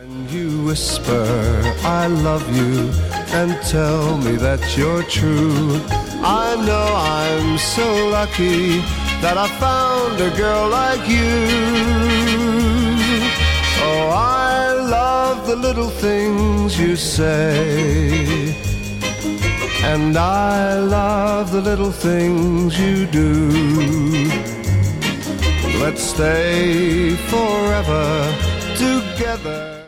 You whisper, I love you, and tell me that you're true. I know I'm so lucky that I found a girl like you. Oh, I love the little things you say, and I love the little things you do. Let's stay forever together.